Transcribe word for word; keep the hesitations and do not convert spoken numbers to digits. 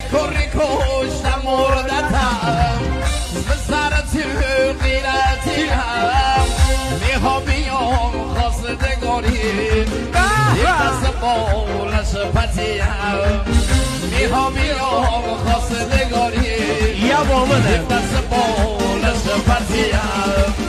کری کشتم مردتم به سر تو غیرتی هم میها بیام خواستگاری یک دست بالش پتی هم میها بیام خواستگاری یا بامنه یک دست بالش پتی هم